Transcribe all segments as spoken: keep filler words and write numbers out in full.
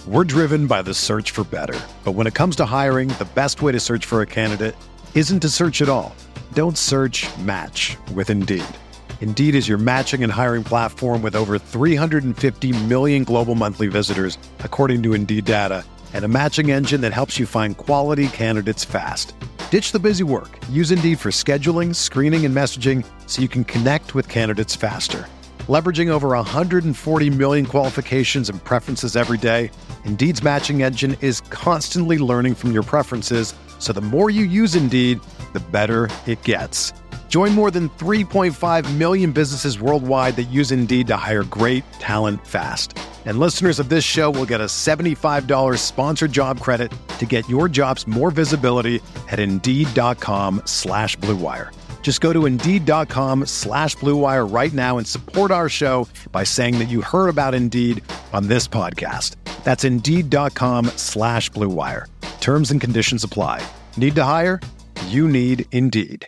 We're driven by the search for better. But when it comes to hiring, the best way to search for a candidate isn't to search at all. Don't search, match with Indeed. Indeed is your matching and hiring platform with over three hundred fifty million global monthly visitors, according to Indeed data, and a matching engine that helps you find quality candidates fast. Ditch the busy work. Use Indeed for scheduling, screening, and messaging so you can connect with candidates faster. Leveraging over one hundred forty million qualifications and preferences every day, Indeed's matching engine is constantly learning from your preferences, so the more you use Indeed, the better it gets. Join more than three point five million businesses worldwide that use Indeed to hire great talent fast. And listeners of this show will get a seventy-five dollars sponsored job credit to get your jobs more visibility at Indeed.com slash Blue Wire. Just go to Indeed.com slash Blue Wire right now and support our show by saying that you heard about Indeed on this podcast. That's Indeed.com slash Blue Wire. Terms and conditions apply. Need to hire? You need Indeed.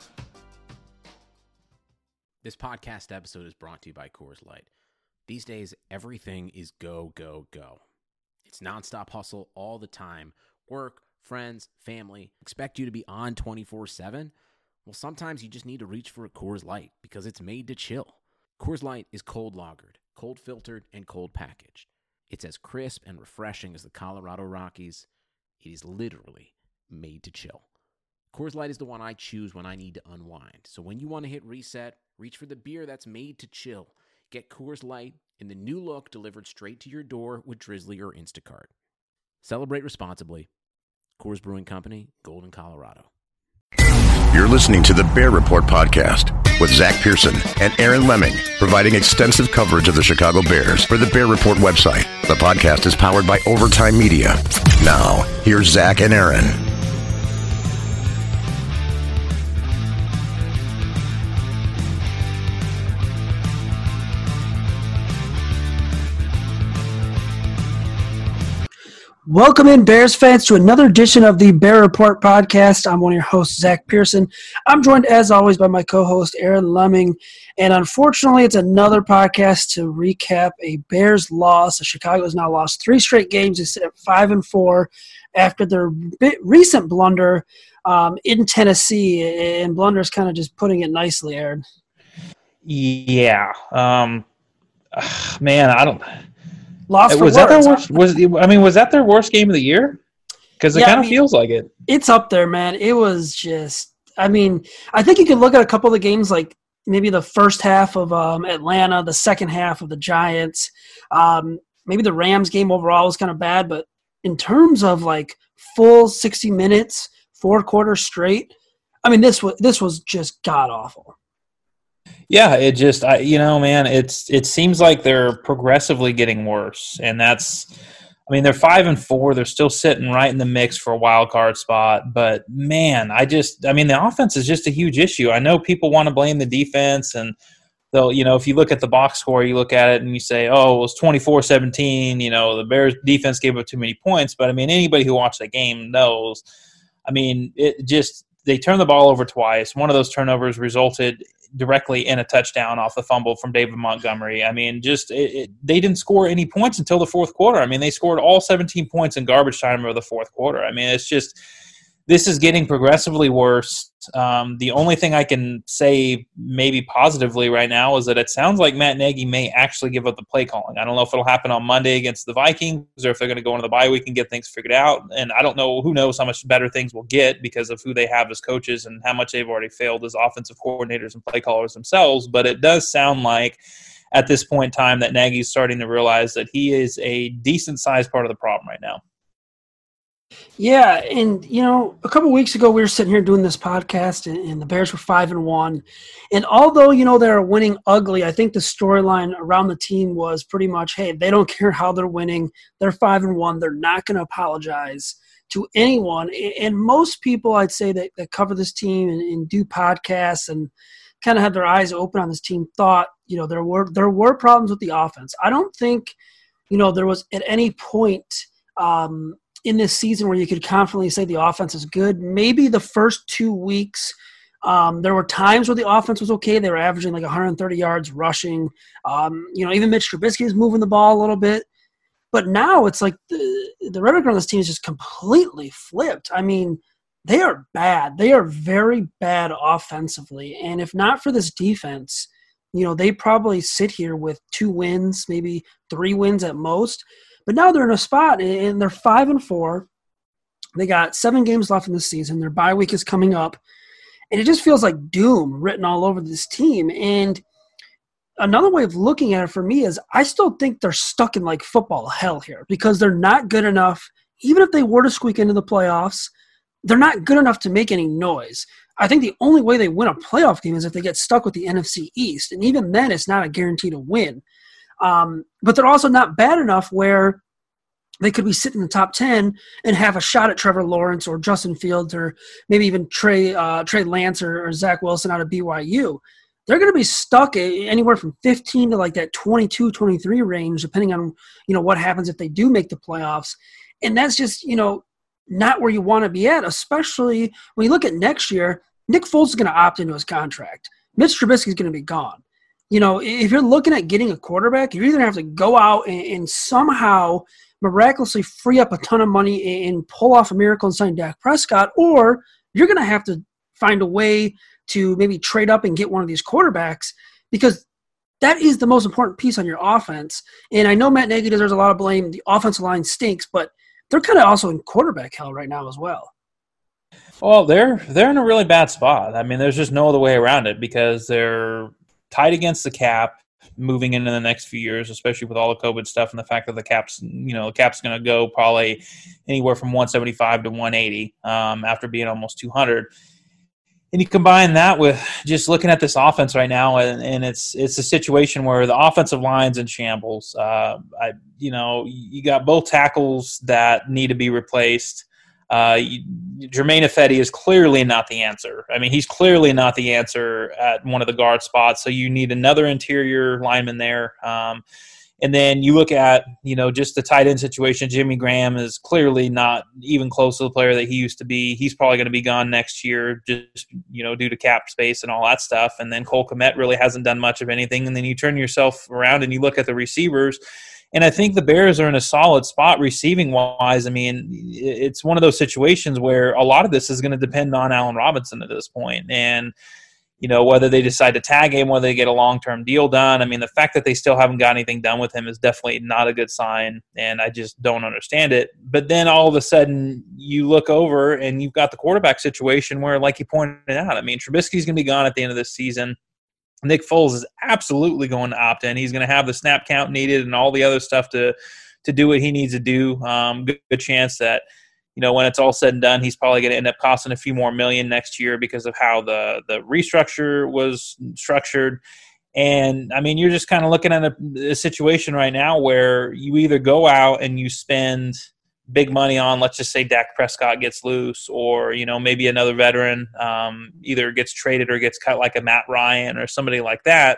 This podcast episode is brought to you by Coors Light. These days, everything is go, go, go. It's nonstop hustle all the time. Work, friends, family. Expect you to be on twenty-four seven? Well, sometimes you just need to reach for a Coors Light because it's made to chill. Coors Light is cold lagered, cold filtered, and cold packaged. It's as crisp and refreshing as the Colorado Rockies. It is literally made to chill. Coors Light is the one I choose when I need to unwind. So when you want to hit reset, reach for the beer that's made to chill. Get Coors Light in the new look delivered straight to your door with Drizzly or Instacart. Celebrate responsibly. Coors Brewing Company, Golden, Colorado. You're listening to the Bear Report podcast with Zach Pearson and Aaron Lemming, providing extensive coverage of the Chicago Bears for the Bear Report website. The podcast is powered by Overtime Media. Now, here's Zach and Aaron. Welcome in, Bears fans, to another edition of the Bear Report podcast. I'm one of your hosts, Zach Pearson. I'm joined, as always, by my co-host, Aaron Lemming. And unfortunately, it's another podcast to recap a Bears loss. Chicago has now lost three straight games. They sit at five and four after their recent blunder um, in Tennessee. And blunder's kind of just putting it nicely, Aaron. Yeah. Um, ugh, man, I don't – Lost was for that words. their worst? Was I mean, was that their worst game of the year? Because it Yeah, kind I of mean, feels like it. It's up there, man. It was just – I mean, I think you could look at a couple of the games like maybe the first half of um, Atlanta, the second half of the Giants. Um, maybe the Rams game overall was kind of bad, but in terms of like full sixty minutes, four quarters straight, I mean, this was this was just god-awful. Yeah, it just, I, you know, man, it's it seems like they're progressively getting worse, and that's, I mean, they're five and four, they're still sitting right in the mix for a wild card spot, but man, I just, I mean, the offense is just a huge issue. I know people want to blame the defense, and they'll, you know, if you look at the box score, you look at it and you say, oh, it was twenty-four seventeen, you know, the Bears defense gave up too many points, but I mean, anybody who watched that game knows, I mean, it just, they turned the ball over twice. One of those turnovers resulted directly in a touchdown off the fumble from David Montgomery. I mean, just it, it, they didn't score any points until the fourth quarter. I mean, they scored all seventeen points in garbage time of the fourth quarter. I mean, it's just this is getting progressively worse. Um, the only thing I can say maybe positively right now is that it sounds like Matt Nagy may actually give up the play calling. I don't know if it'll happen on Monday against the Vikings or if they're going to go into the bye week and get things figured out. And I don't know, who knows how much better things will get because of who they have as coaches and how much they've already failed as offensive coordinators and play callers themselves. But it does sound like at this point in time that Nagy's starting to realize that he is a decent-sized part of the problem right now. Yeah, and you know, a couple weeks ago we were sitting here doing this podcast, and, and the Bears were five and one. And although you know they're winning ugly, I think the storyline around the team was pretty much, hey, they don't care how they're winning. They're five and one. They're not going to apologize to anyone. And most people, I'd say that, that cover this team and, and do podcasts and kind of have their eyes open on this team, thought you know there were there were problems with the offense. I don't think you know there was at any point. Um, in this season where you could confidently say the offense is good. Maybe the first two weeks, um, there were times where the offense was okay. They were averaging like one hundred thirty yards rushing. Um, you know, even Mitch Trubisky is moving the ball a little bit. But now it's like the, the rhetoric on this team is just completely flipped. I mean, they are bad. They are very bad offensively. And if not for this defense, you know, they probably sit here with two wins, maybe three wins at most. But now they're in a spot, and they're five and four. They got seven games left in the season. Their bye week is coming up. And it just feels like doom written all over this team. And another way of looking at it for me is I still think they're stuck in like football hell here because they're not good enough. Even if they were to squeak into the playoffs, they're not good enough to make any noise. I think the only way they win a playoff game is if they get stuck with the N F C East. And even then, it's not a guarantee to win. Um, but they're also not bad enough where they could be sitting in the top ten and have a shot at Trevor Lawrence or Justin Fields or maybe even Trey uh, Trey Lance or, or Zach Wilson out of B Y U. They're going to be stuck anywhere from fifteen to like that twenty-two, twenty-three range, depending on, you know, what happens if they do make the playoffs. And that's just, you know, not where you want to be at, especially when you look at next year. Nick Foles is going to opt into his contract. Mitch Trubisky is going to be gone. You know, if you're looking at getting a quarterback, you're either going to have to go out and, and somehow miraculously free up a ton of money and pull off a miracle and sign Dak Prescott, or you're going to have to find a way to maybe trade up and get one of these quarterbacks, because that is the most important piece on your offense. And I know Matt Nagy deserves a lot of blame. The offensive line stinks, but they're kind of also in quarterback hell right now as well. Well, they're they're in a really bad spot. I mean, there's just no other way around it because they're tied against the cap moving into the next few years, especially with all the COVID stuff and the fact that the cap's, you know, the cap's going to go probably anywhere from one seventy-five to one eighty um, after being almost two hundred. And you combine that with just looking at this offense right now, and, and it's it's a situation where the offensive line's in shambles. Uh, I, you know, you got both tackles that need to be replaced. Uh, you, Jermaine Ifedi is clearly not the answer. I mean, he's clearly not the answer at one of the guard spots. So you need another interior lineman there. Um, and then you look at, you know, just the tight end situation. Jimmy Graham is clearly not even close to the player that he used to be. He's probably going to be gone next year, just, you know, due to cap space and all that stuff. And then Cole Kmet really hasn't done much of anything. And then you turn yourself around and you look at the receivers. And I think the Bears are in a solid spot receiving-wise. I mean, it's one of those situations where a lot of this is going to depend on Allen Robinson at this point. And, you know, whether they decide to tag him, whether they get a long-term deal done. I mean, the fact that they still haven't got anything done with him is definitely not a good sign, and I just don't understand it. But then all of a sudden you look over and you've got the quarterback situation where, like you pointed out, I mean, Trubisky's going to be gone at the end of this season. Nick Foles is absolutely going to opt in. He's going to have the snap count needed and all the other stuff to to do what he needs to do. Um, good, good chance that, you know, when it's all said and done, he's probably going to end up costing a few more million next year because of how the, the restructure was structured. And, I mean, you're just kind of looking at a, a situation right now where you either go out and you spend – big money on, let's just say Dak Prescott gets loose, or, you know, maybe another veteran um, either gets traded or gets cut, like a Matt Ryan or somebody like that.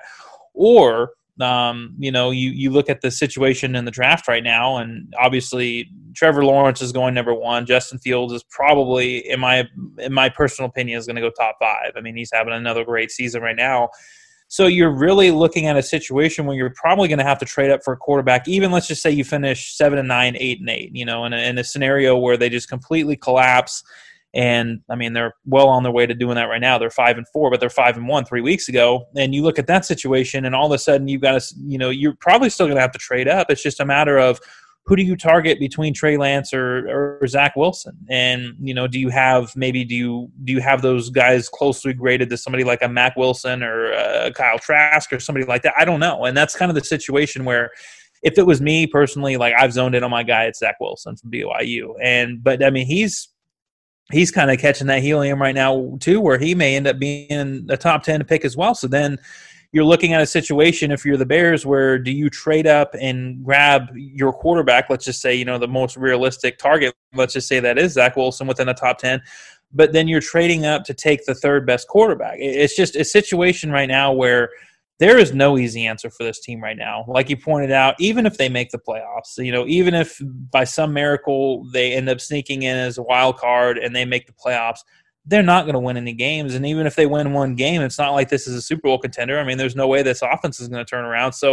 Or, um, you know, you, you look at the situation in the draft right now, and obviously Trevor Lawrence is going number one. Justin Fields is probably, in my in my personal opinion, is going to go top five. I mean, he's having another great season right now. So you're really looking at a situation where you're probably going to have to trade up for a quarterback. Even let's just say you finish seven and nine, eight and eight. You know, in a, in a scenario where they just completely collapse, and I mean they're well on their way to doing that right now. They're five and four, but they're five and one three weeks ago. And you look at that situation, and all of a sudden you've got to, you know, you're probably still going to have to trade up. It's just a matter of who do you target between Trey Lance or, or Zach Wilson? And, you know, do you have maybe do you do you have those guys closely graded to somebody like a Mac Wilson or a Kyle Trask or somebody like that? I don't know. And that's kind of the situation where if it was me personally, like I've zoned in on my guy, it's Zach Wilson from B Y U. And but I mean he's he's kind of catching that helium right now too, where he may end up being a top ten pick as well. So then you're looking at a situation, if you're the Bears, where do you trade up and grab your quarterback? Let's just say, you know, the most realistic target, let's just say that is Zach Wilson within the top ten, but then you're trading up to take the third best quarterback. It's just a situation right now where there is no easy answer for this team right now. Like you pointed out, even if they make the playoffs, you know, even if by some miracle they end up sneaking in as a wild card and they make the playoffs, they're not going to win any games. And even if they win one game, it's not like this is a Super Bowl contender. I mean, there's no way this offense is going to turn around. So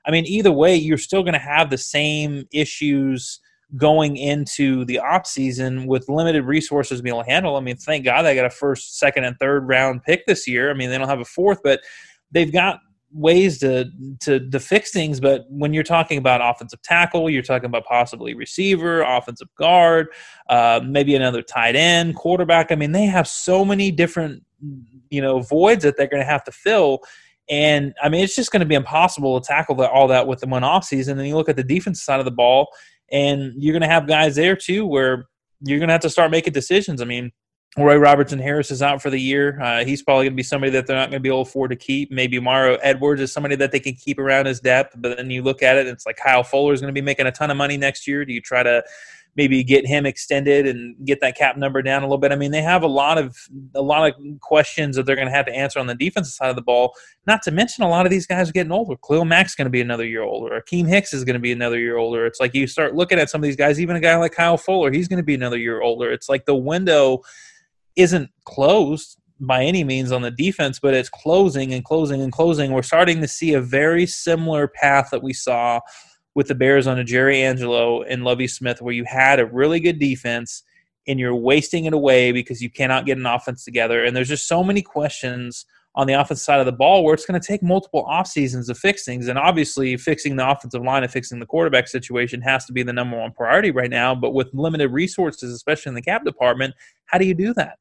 I mean, either way, you're still going to have the same issues going into the off season with limited resources to be able to handle. I mean, thank God they got a first, second, and third round pick this year. I mean, they don't have a fourth, but they've got ways to, to to fix things. But when you're talking about offensive tackle, you're talking about possibly receiver, offensive guard, uh, maybe another tight end, quarterback. I mean, they have so many different, you know, voids that they're going to have to fill. And I mean, it's just going to be impossible to tackle that, all that with the one off season. And you look at the defensive side of the ball, and you're going to have guys there too where you're going to have to start making decisions. I mean, Roy Robertson-Harris is out for the year. Uh, he's probably going to be somebody that they're not going to be able to afford to keep. Maybe Mario Edwards is somebody that they can keep around his depth. But then you look at it, and it's like Kyle Fuller is going to be making a ton of money next year. Do you try to maybe get him extended and get that cap number down a little bit? I mean, they have a lot of a lot of questions that they're going to have to answer on the defensive side of the ball. Not to mention, a lot of these guys are getting older. Khalil Mack's going to be another year older. Akeem Hicks is going to be another year older. It's like you start looking at some of these guys, even a guy like Kyle Fuller, he's going to be another year older. It's like the window isn't closed by any means on the defense, but it's closing and closing and closing. We're starting to see a very similar path that we saw with the Bears under Jerry Angelo and Lovie Smith, where you had a really good defense and you're wasting it away because you cannot get an offense together. And there's just so many questions on the offensive side of the ball where it's going to take multiple off seasons to fix things. And obviously fixing the offensive line and fixing the quarterback situation has to be the number one priority right now. But with limited resources, especially in the cap department, how do you do that?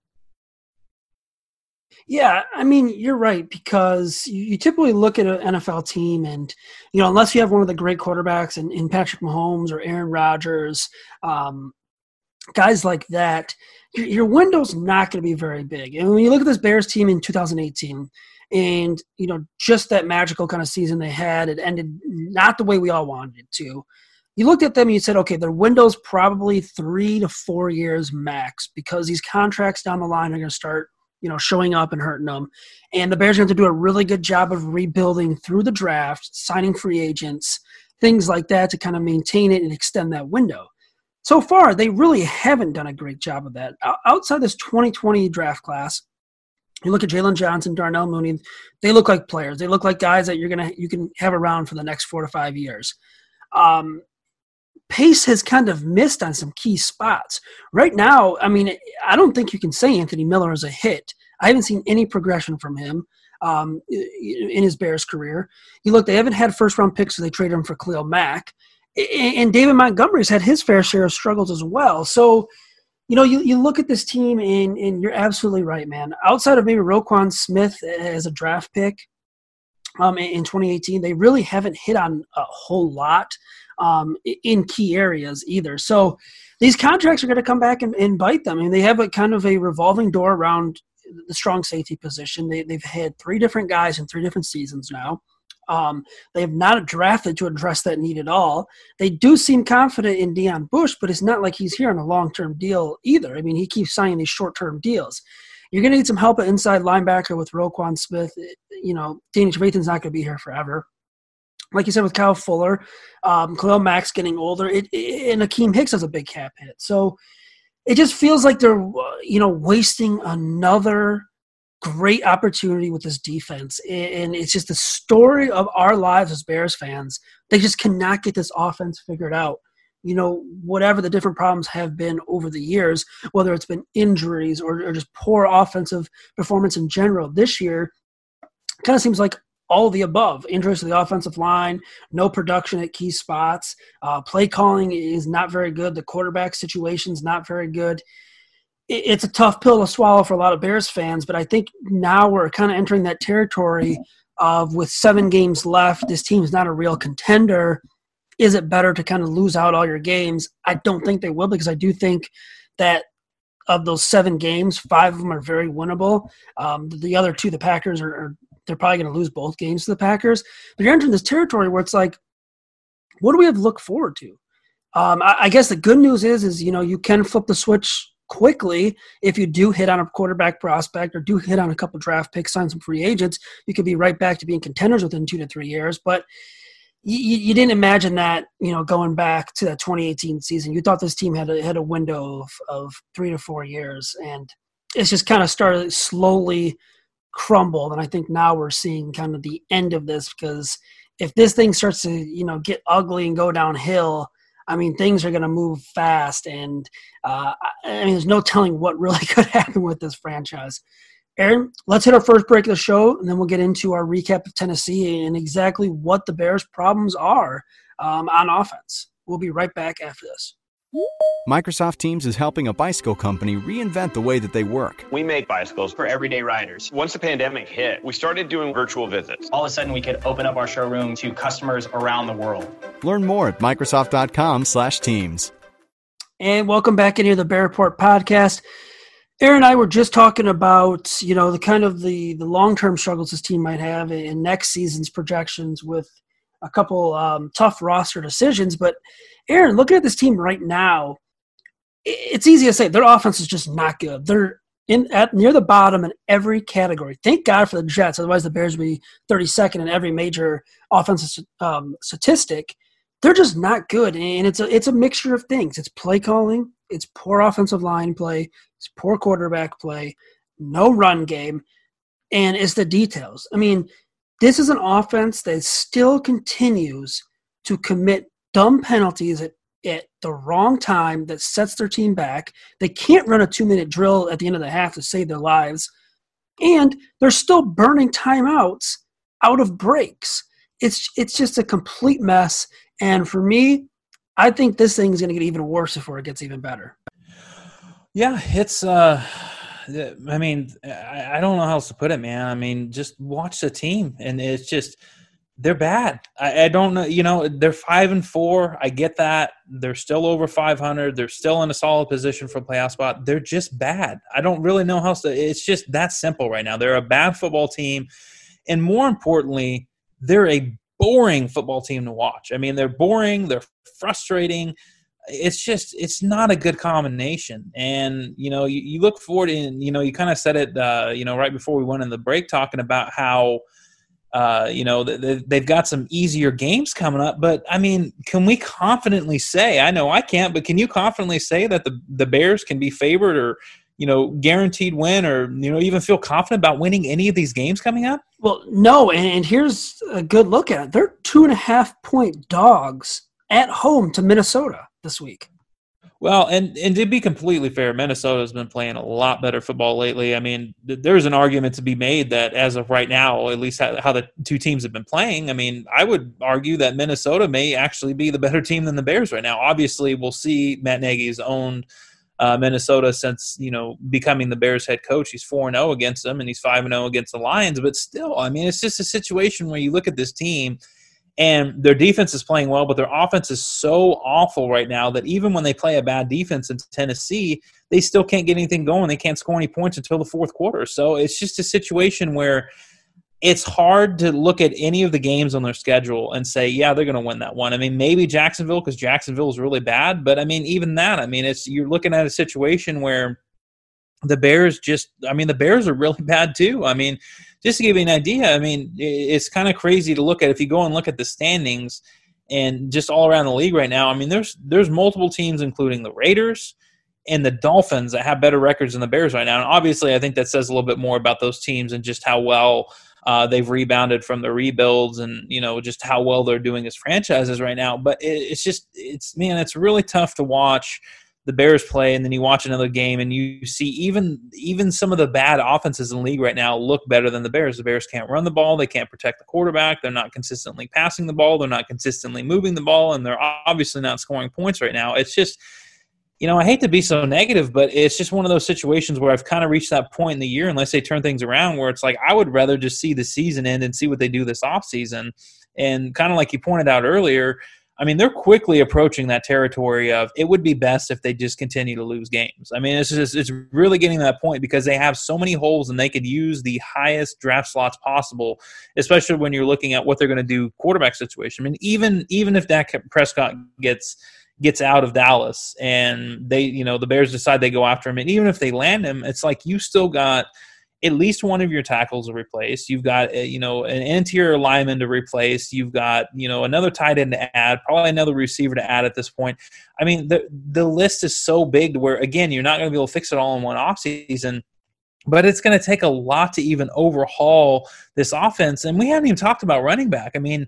Yeah, I mean, you're right, because you, you typically look at an N F L team and, you know, unless you have one of the great quarterbacks in, in Patrick Mahomes or Aaron Rodgers, um, guys like that, your, your window's not going to be very big. And when you look at this Bears team in two thousand eighteen and, you know, just that magical kind of season they had, it ended not the way we all wanted it to. You looked at them and you said, okay, their window's probably three to four years max because these contracts down the line are going to start, you know, showing up and hurting them. And the Bears are going to do a really good job of rebuilding through the draft, signing free agents, things like that to kind of maintain it and extend that window. So far, they really haven't done a great job of that. Outside this twenty twenty draft class, you look at Jalen Johnson, Darnell Mooney, they look like players. They look like guys that you're gonna you can have around for the next four to five years. Um, Pace has kind of missed on some key spots. Right now, I mean, I don't think you can say Anthony Miller is a hit. I haven't seen any progression from him um, in his Bears career. You look, they haven't had first-round picks, so they traded him for Khalil Mack. And David Montgomery's had his fair share of struggles as well. So, you know, you, you look at this team, and, and you're absolutely right, man. Outside of maybe Roquan Smith as a draft pick um, in twenty eighteen, they really haven't hit on a whole lot um, in key areas either. So these contracts are going to come back and, and bite them. I mean, they have a kind of a revolving door around the strong safety position. They, they've had three different guys in three different seasons now. Um, they have not drafted to address that need at all. They do seem confident in Deion Bush, but it's not like he's here on a long-term deal either. I mean, he keeps signing these short-term deals. You're going to need some help at inside linebacker with Roquan Smith. You know, Danny Trevathan's not going to be here forever. Like you said with Kyle Fuller, um, Khalil Mack's getting older, it, it, and Akeem Hicks has a big cap hit. So it just feels like they're, you know, wasting another great opportunity with this defense. And it's just the story of our lives as Bears fans. They just cannot get this offense figured out. You know, whatever the different problems have been over the years, whether it's been injuries or, or just poor offensive performance in general, this year kind of seems like all of the above. Injuries to the offensive line, no production at key spots, uh, play calling is not very good, the quarterback situation is not very good. It, it's a tough pill to swallow for a lot of Bears fans, but I think now we're kind of entering that territory of, with seven games left, this team is not a real contender. Is it better to kind of lose out all your games? I don't think they will, because I do think that of those seven games, five of them are very winnable. Um, the other two, the Packers, are, are they're probably going to lose both games to the Packers. But you're entering this territory where it's like, what do we have to look forward to? Um, I, I guess the good news is, is, you know, you can flip the switch quickly if you do hit on a quarterback prospect or do hit on a couple draft picks, sign some free agents. You could be right back to being contenders within two to three years. But you, you didn't imagine that, you know, going back to that twenty eighteen season. You thought this team had a, had a window of, of three to four years, and it's just kind of started slowly crumbled. And I think now we're seeing kind of the end of this, because if this thing starts to, you know, get ugly and go downhill, I mean, things are going to move fast. And uh, I mean, there's no telling what really could happen with this franchise. Aaron, let's hit our first break of the show, and then we'll get into our recap of Tennessee and exactly what the Bears' problems are um, on offense. We'll be right back after this. Microsoft Teams is helping a bicycle company reinvent the way that they work. We make bicycles for everyday riders. Once the pandemic hit, we started doing virtual visits. All of a sudden, we could open up our showroom to customers around the world. Learn more at Microsoft.com slash teams. And welcome back into the Bear Report podcast. Aaron and I were just talking about, you know, the kind of the, the long-term struggles this team might have in next season's projections with a couple um, tough roster decisions. But, Aaron, looking at this team right now, it's easy to say their offense is just not good. They're in at near the bottom in every category. Thank God for the Jets. Otherwise, the Bears would be thirty-second in every major offensive um, statistic. They're just not good, and it's a it's a mixture of things. It's play calling, it's poor offensive line play, it's poor quarterback play, no run game, and it's the details. I mean, this is an offense that still continues to commit dumb penalties at, at the wrong time that sets their team back. They can't run a two-minute drill at the end of the half to save their lives, and they're still burning timeouts out of breaks. It's it's just a complete mess. And for me, I think this thing is going to get even worse before it gets even better. Yeah, it's uh, – I mean, I, I don't know how else to put it, man. I mean, just watch the team, and it's just – they're bad. I, I don't know – you know, they're five and four. I get that. They're still over five hundred. They're still in a solid position for a playoff spot. They're just bad. I don't really know how else to – it's just that simple right now. They're a bad football team, and more importantly, they're a boring football team to watch. I mean, they're boring. They're frustrating. It's just, it's not a good combination. And, you know, you, you look forward and, you know, you kind of said it, uh, you know, right before we went in the break talking about how, uh, you know, th- they've got some easier games coming up. But, I mean, can we confidently say, I know I can't, but can you confidently say that the, the Bears can be favored or, you know, guaranteed win or, you know, even feel confident about winning any of these games coming up? Well, no, and here's a good look at it. They're two and a half point dogs at home to Minnesota this week. Well, and, and to be completely fair, Minnesota's been playing a lot better football lately. I mean, th- there's an argument to be made that as of right now, at least how, how the two teams have been playing, I mean, I would argue that Minnesota may actually be the better team than the Bears right now. Obviously, we'll see Matt Nagy's owned Uh, Minnesota since, you know, becoming the Bears head coach. He's four and oh against them, and he's five and oh against the Lions. But still, I mean, it's just a situation where you look at this team, and their defense is playing well, but their offense is so awful right now that even when they play a bad defense in Tennessee, they still can't get anything going. They can't score any points until the fourth quarter. So it's just a situation where it's hard to look at any of the games on their schedule and say, yeah, they're going to win that one. I mean, maybe Jacksonville because Jacksonville is really bad. But, I mean, even that, I mean, it's you're looking at a situation where the Bears just – I mean, the Bears are really bad too. I mean, just to give you an idea, I mean, it's kind of crazy to look at. If you go and look at the standings and just all around the league right now, I mean, there's there's multiple teams, including the Raiders and the Dolphins, that have better records than the Bears right now. And obviously I think that says a little bit more about those teams and just how well – Uh, they've rebounded from the rebuilds and, you know, just how well they're doing as franchises right now. But it, it's just, it's, man, it's really tough to watch the Bears play, and then you watch another game and you see even even some of the bad offenses in the league right now look better than the Bears. The Bears can't run the ball. They can't protect the quarterback. They're not consistently passing the ball. They're not consistently moving the ball, and they're obviously not scoring points right now. It's just, you know, I hate to be so negative, but it's just one of those situations where I've kind of reached that point in the year, unless they turn things around, where it's like I would rather just see the season end and see what they do this offseason. And kind of like you pointed out earlier, I mean, they're quickly approaching that territory of it would be best if they just continue to lose games. I mean, it's just it's really getting to that point because they have so many holes and they could use the highest draft slots possible, especially when you're looking at what they're going to do quarterback situation. I mean, even even if Dak Prescott gets – gets out of Dallas and they, you know, the Bears decide they go after him. And even if they land him, it's like you still got at least one of your tackles to replace. You've got, you know, an interior lineman to replace. You've got, you know, another tight end to add, probably another receiver to add at this point. I mean, the the list is so big to where, again, you're not going to be able to fix it all in one offseason. But it's going to take a lot to even overhaul this offense. And we haven't even talked about running back. I mean,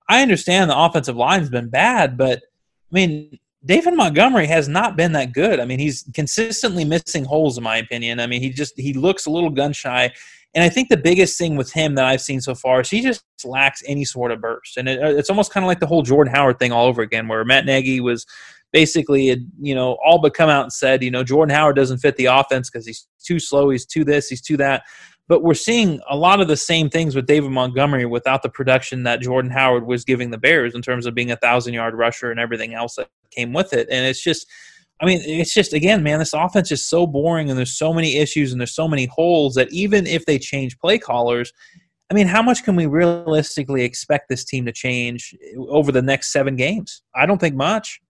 I understand the offensive line's been bad, but I mean, David Montgomery has not been that good. I mean, he's consistently missing holes, in my opinion. I mean, he just he looks a little gun shy. And I think the biggest thing with him that I've seen so far is he just lacks any sort of burst. And it, it's almost kind of like the whole Jordan Howard thing all over again, where Matt Nagy was basically, you know, all but come out and said, you know, Jordan Howard doesn't fit the offense because he's too slow, he's too this, he's too that. But we're seeing a lot of the same things with David Montgomery without the production that Jordan Howard was giving the Bears in terms of being a thousand-yard rusher and everything else that came with it. And it's just – I mean, it's just, again, man, this offense is so boring and there's so many issues and there's so many holes that even if they change play callers, I mean, how much can we realistically expect this team to change over the next seven games? I don't think much.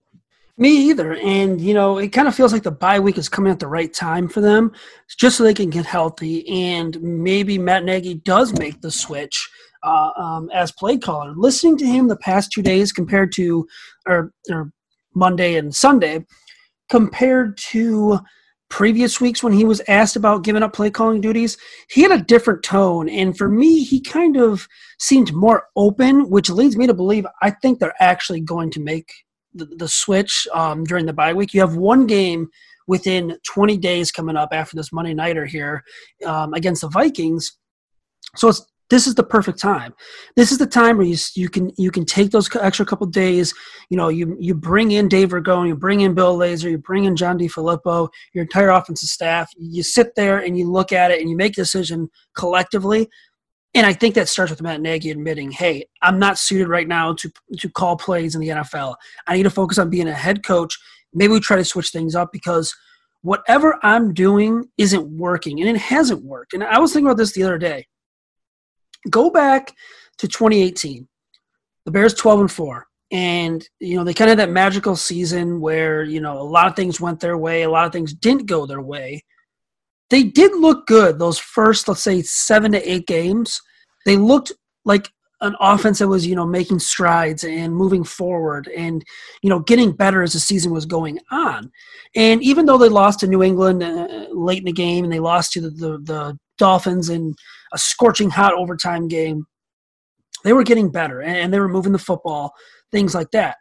Me either. And, you know, it kind of feels like the bye week is coming at the right time for them just so they can get healthy. And maybe Matt Nagy does make the switch uh, um, as play caller. Listening to him the past two days compared to or, or Monday and Sunday compared to previous weeks when he was asked about giving up play calling duties, he had a different tone. And for me, he kind of seemed more open, which leads me to believe I think they're actually going to make The, the switch um, during the bye week. You have one game within twenty days coming up after this Monday nighter here um, against the Vikings. So it's, this is the perfect time. This is the time where you you can you can take those extra couple days. You know, you you bring in Dave Ragone, you bring in Bill Lazor, you bring in John DeFilippo, your entire offensive staff. You sit there and you look at it and you make a decision collectively. And I think that starts with Matt Nagy admitting, hey, I'm not suited right now to to call plays in the N F L. I need to focus on being a head coach. Maybe we try to switch things up because whatever I'm doing isn't working, and it hasn't worked. And I was thinking about this the other day. Go back to twenty eighteen. The Bears twelve and four. And, you know, they kind of had that magical season where, you know, a lot of things went their way, a lot of things didn't go their way. They did look good those first, let's say, seven to eight games. They looked like an offense that was, you know, making strides and moving forward and, you know, getting better as the season was going on. And even though they lost to New England uh, late in the game and they lost to the, the, the Dolphins in a scorching hot overtime game, they were getting better and they were moving the football, things like that.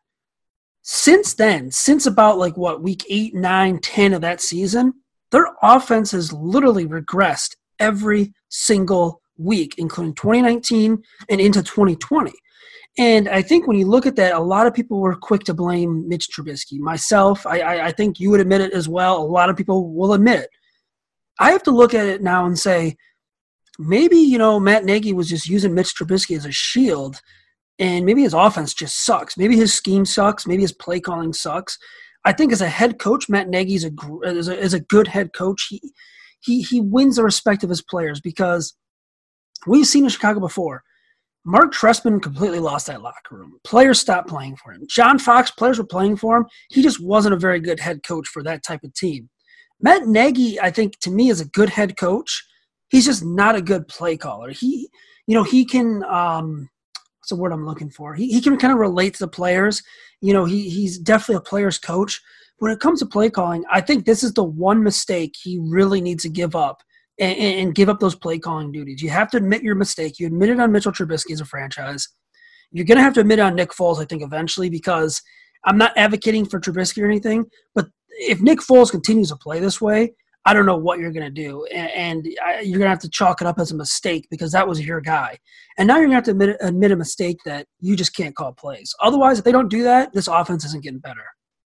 Since then, since about like what, week eight, nine, ten of that season, their offense has literally regressed every single week, including twenty nineteen and into twenty twenty. And I think when you look at that, a lot of people were quick to blame Mitch Trubisky. Myself, I, I, I think you would admit it as well. A lot of people will admit it. I have to look at it now and say, maybe, you know, Matt Nagy was just using Mitch Trubisky as a shield, and maybe his offense just sucks. Maybe his scheme sucks. Maybe his play calling sucks. I think as a head coach, Matt Nagy is a, is a, is a good head coach. He, he, he wins the respect of his players because we've seen in Chicago before. Mark Trestman completely lost that locker room. Players stopped playing for him. John Fox, players were playing for him. He just wasn't a very good head coach for that type of team. Matt Nagy, I think, to me, is a good head coach. He's just not a good play caller. He, you know, he can um, – what's the word I'm looking for? He, he can kind of relate to the players. You know, he he's definitely a player's coach. When it comes to play calling, I think this is the one mistake he really needs to give up and, and give up those play calling duties. You have to admit your mistake. You admit it on Mitchell Trubisky as a franchise. You're going to have to admit it on Nick Foles, I think, eventually, because I'm not advocating for Trubisky or anything, but if Nick Foles continues to play this way, I don't know what you're going to do. And, and I, you're going to have to chalk it up as a mistake because that was your guy. And now you're going to have to admit, admit a mistake that you just can't call plays. Otherwise, if they don't do that, this offense isn't getting better.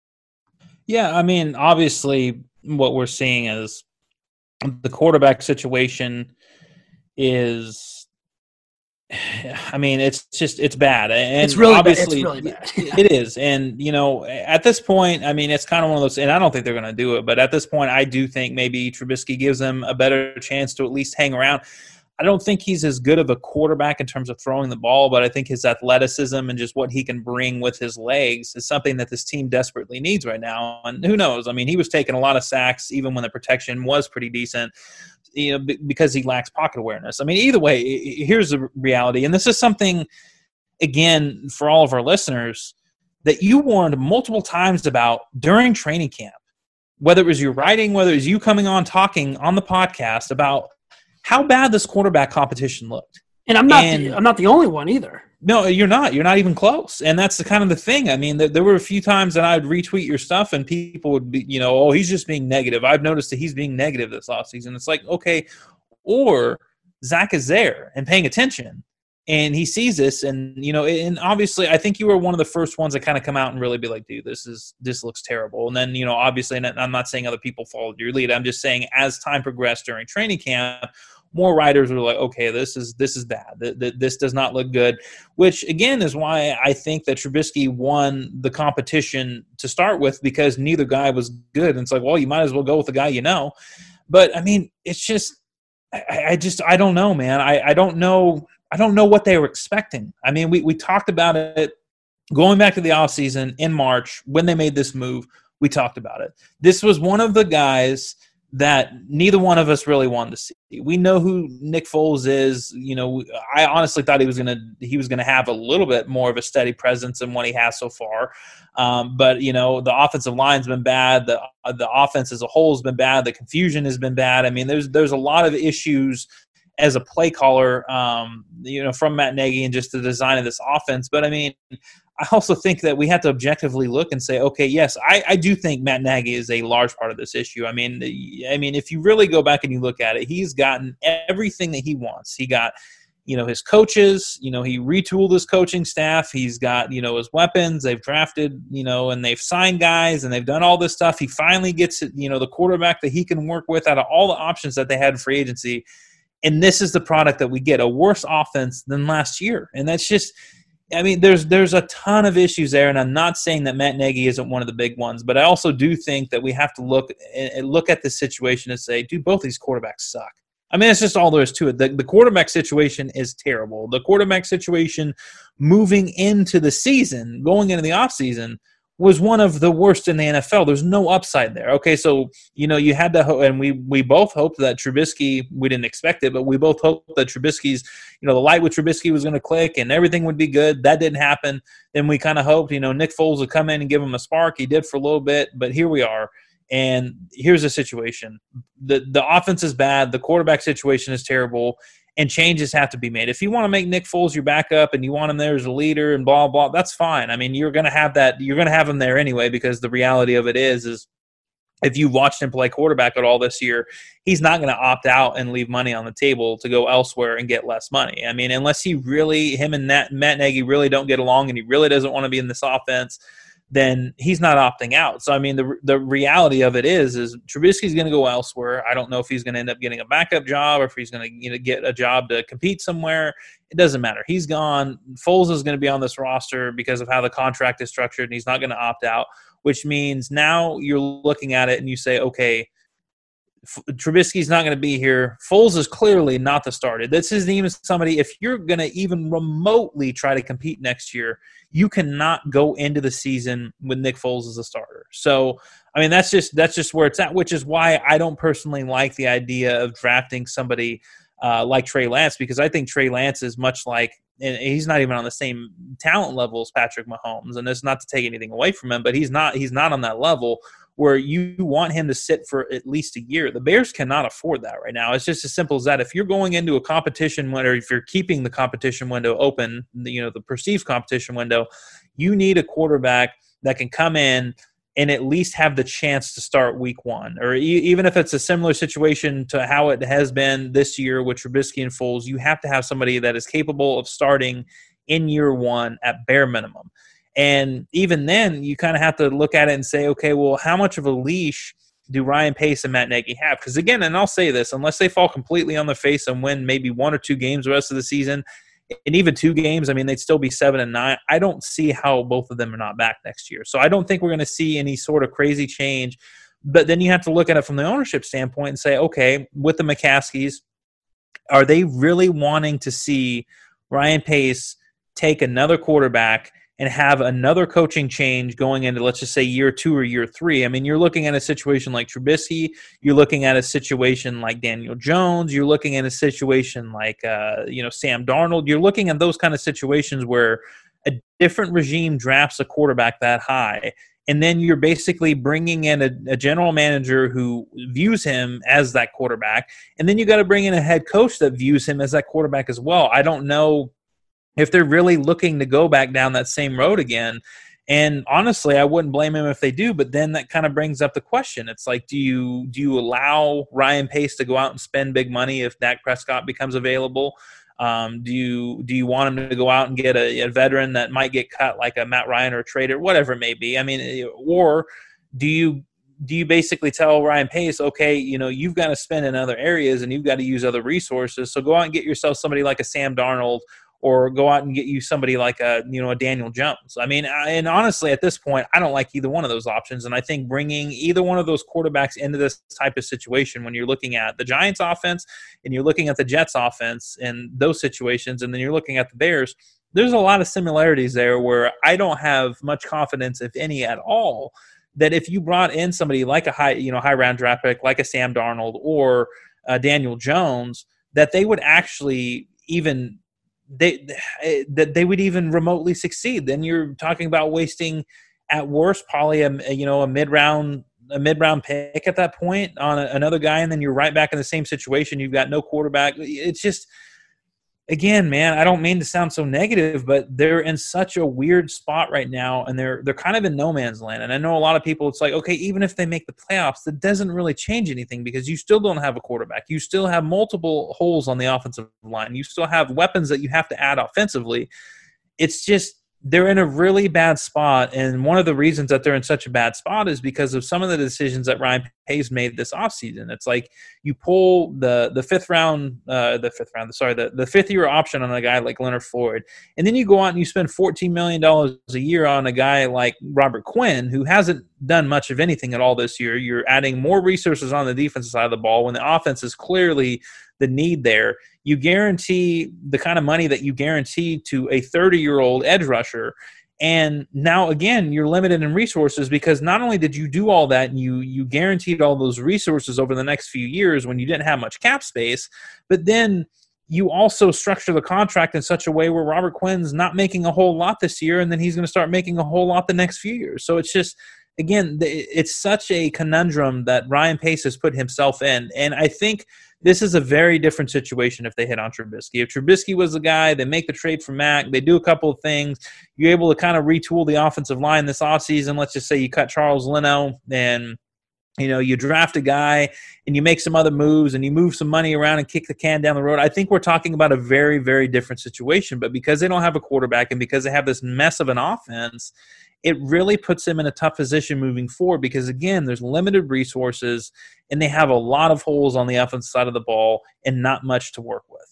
Yeah, I mean, obviously what we're seeing is the quarterback situation is – I mean, it's just – it's bad. And it's really obviously, bad. It's really bad. Yeah. It is. And, you know, at this point, I mean, it's kind of one of those – and I don't think they're going to do it. But at this point, I do think maybe Trubisky gives them a better chance to at least hang around. I don't think he's as good of a quarterback in terms of throwing the ball, but I think his athleticism and just what he can bring with his legs is something that this team desperately needs right now. And who knows? I mean, he was taking a lot of sacks even when the protection was pretty decent, you know, because he lacks pocket awareness. I mean, either way, here's the reality. And this is something, again, for all of our listeners, that you warned multiple times about during training camp, whether it was your writing, whether it was you coming on talking on the podcast about how bad this quarterback competition looked. And I'm not and, the, I'm not the only one either. No, you're not. You're not even close. And that's the kind of the thing. I mean, there, there were a few times that I'd retweet your stuff and people would be, you know, oh, he's just being negative. I've noticed that he's being negative this offseason. It's like, okay, or Zach is there and paying attention and he sees this. And, you know, and obviously I think you were one of the first ones that kind of come out and really be like, dude, this is, this looks terrible. And then, you know, obviously, and I'm not saying other people followed your lead. I'm just saying as time progressed during training camp, more writers were like, okay, this is this is bad. This does not look good, which, again, is why I think that Trubisky won the competition to start with because neither guy was good. And it's like, well, you might as well go with the guy you know. But, I mean, it's just I, – I just – I don't know, man. I, I don't know – I don't know what they were expecting. I mean, we, we talked about it going back to the offseason in March when they made this move. We talked about it. This was one of the guys – that neither one of us really wanted to see. We know who Nick Foles is. You know, I honestly thought he was gonna he was gonna have a little bit more of a steady presence than what he has so far. Um, but you know, the offensive line's been bad. The the offense as a whole has been bad. The confusion has been bad. I mean, there's there's a lot of issues as a play caller, um, you know, from Matt Nagy and just the design of this offense. But I mean, I also think that we have to objectively look and say, okay, yes, I, I do think Matt Nagy is a large part of this issue. I mean, I mean, if you really go back and you look at it, he's gotten everything that he wants. He got, you know, his coaches, you know, he retooled his coaching staff. He's got, you know, his weapons. They've drafted, you know, and they've signed guys and they've done all this stuff. He finally gets, you know, the quarterback that he can work with out of all the options that they had in free agency. And this is the product that we get, a worse offense than last year. And that's just – I mean, there's there's a ton of issues there, and I'm not saying that Matt Nagy isn't one of the big ones, but I also do think that we have to look and look at the situation and say, dude, both these quarterbacks suck. I mean, that's just all there is to it. The, the quarterback situation is terrible. The quarterback situation moving into the season, going into the offseason, was one of the worst in the N F L. There's no upside there. Okay, so, you know, you had to ho- – and we we both hoped that Trubisky – we didn't expect it, but we both hoped that Trubisky's – you know, the light with Trubisky was going to click and everything would be good. That didn't happen. Then we kind of hoped, you know, Nick Foles would come in and give him a spark. He did for a little bit, but here we are. And here's the situation. The, the offense is bad. The quarterback situation is terrible. And changes have to be made. If you want to make Nick Foles your backup and you want him there as a leader and blah, blah, that's fine. I mean, you're going to have that. You're going to have him there anyway because the reality of it is, is if you've watched him play quarterback at all this year, he's not going to opt out and leave money on the table to go elsewhere and get less money. I mean, unless he really, him and Matt, Matt Nagy really don't get along and he really doesn't want to be in this offense, then he's not opting out. So, I mean, the the reality of it is, is Trubisky's going to go elsewhere. I don't know if he's going to end up getting a backup job or if he's going to, you know, get a job to compete somewhere. It doesn't matter. He's gone. Foles is going to be on this roster because of how the contract is structured, and he's not going to opt out, which means now you're looking at it and you say, okay, Trubisky's not going to be here. Foles is clearly not the starter. This isn't even somebody, if you're going to even remotely try to compete next year, you cannot go into the season with Nick Foles as a starter. So, I mean, that's just that's just where it's at, which is why I don't personally like the idea of drafting somebody uh, like Trey Lance, because I think Trey Lance is much like, and he's not even on the same talent level as Patrick Mahomes, and it's not to take anything away from him, but he's not he's not on that level where you want him to sit for at least a year. The Bears cannot afford that right now. It's just as simple as that. If you're going into a competition window, or if you're keeping the competition window open, you know, the perceived competition window, you need a quarterback that can come in and at least have the chance to start week one. Or e- even if it's a similar situation to how it has been this year with Trubisky and Foles, you have to have somebody that is capable of starting in year one at bare minimum. And even then, you kind of have to look at it and say, okay, well, how much of a leash do Ryan Pace and Matt Nagy have? Because, again, and I'll say this, unless they fall completely on their face and win maybe one or two games the rest of the season, and even two games, I mean, they'd still be seven and nine. I don't see how both of them are not back next year. So I don't think we're going to see any sort of crazy change. But then you have to look at it from the ownership standpoint and say, okay, with the McCaskies, are they really wanting to see Ryan Pace take another quarterback and have another coaching change going into, let's just say, year two or year three? I mean, you're looking at a situation like Trubisky. You're looking at a situation like Daniel Jones. You're looking at a situation like, uh, you know, Sam Darnold. You're looking at those kind of situations where a different regime drafts a quarterback that high, And then you're basically bringing in a, a general manager who views him as that quarterback. And then you got to bring in a head coach that views him as that quarterback as well. I don't know if they're really looking to go back down that same road again. And honestly, I wouldn't blame him if they do, but then that kind of brings up the question. It's like, do you do you allow Ryan Pace to go out and spend big money if Dak Prescott becomes available? Um, do you do you want him to go out and get a, a veteran that might get cut like a Matt Ryan or a Trader, whatever it may be? I mean, or do you do you basically tell Ryan Pace, okay, you know, you've got to spend in other areas and you've got to use other resources, so go out and get yourself somebody like a Sam Darnold, or go out and get you somebody like a, you know, a Daniel Jones. I mean, and honestly, at this point, I don't like either one of those options. And I think bringing either one of those quarterbacks into this type of situation, when you're looking at the Giants offense and you're looking at the Jets offense in those situations, and then you're looking at the Bears, there's a lot of similarities there where I don't have much confidence, if any at all, that if you brought in somebody like a high, you know, high round draft pick, like a Sam Darnold or uh, Daniel Jones, that they would actually even – They that they would even remotely succeed. Then you're talking about wasting, at worst, probably a you know a mid round a mid round pick at that point on a, another guy, and then you're right back in the same situation. You've got no quarterback. It's just, again, man, I don't mean to sound so negative, but they're in such a weird spot right now, and they're they're kind of in no man's land. And I know a lot of people, it's like, okay, even if they make the playoffs, that doesn't really change anything because you still don't have a quarterback. You still have multiple holes on the offensive line. You still have weapons that you have to add offensively. It's just they're in a really bad spot, and one of the reasons that they're in such a bad spot is because of some of the decisions that Ryan Pace made this offseason. It's like you pull the the fifth round, uh, the fifth round, sorry, the, the fifth year option on a guy like Leonard Floyd, and then you go out and you spend fourteen million dollars a year on a guy like Robert Quinn, who hasn't done much of anything at all this year. You're adding more resources on the defensive side of the ball when the offense is clearly the need there. You guarantee the kind of money that you guarantee to a thirty-year-old edge rusher. And now, again, you're limited in resources because not only did you do all that and you you guaranteed all those resources over the next few years when you didn't have much cap space, but then you also structure the contract in such a way where Robert Quinn's not making a whole lot this year, and then he's going to start making a whole lot the next few years. So it's just, again, it's such a conundrum that Ryan Pace has put himself in. And I think this is a very different situation if they hit on Trubisky. If Trubisky was the guy, they make the trade for Mac, they do a couple of things, you're able to kind of retool the offensive line this offseason. Let's just say you cut Charles Leno and you know, you draft a guy and you make some other moves and you move some money around and kick the can down the road. I think we're talking about a very, very different situation. But because they don't have a quarterback and because they have this mess of an offense, it really puts them in a tough position moving forward because, again, there's limited resources and they have a lot of holes on the offensive side of the ball and not much to work with.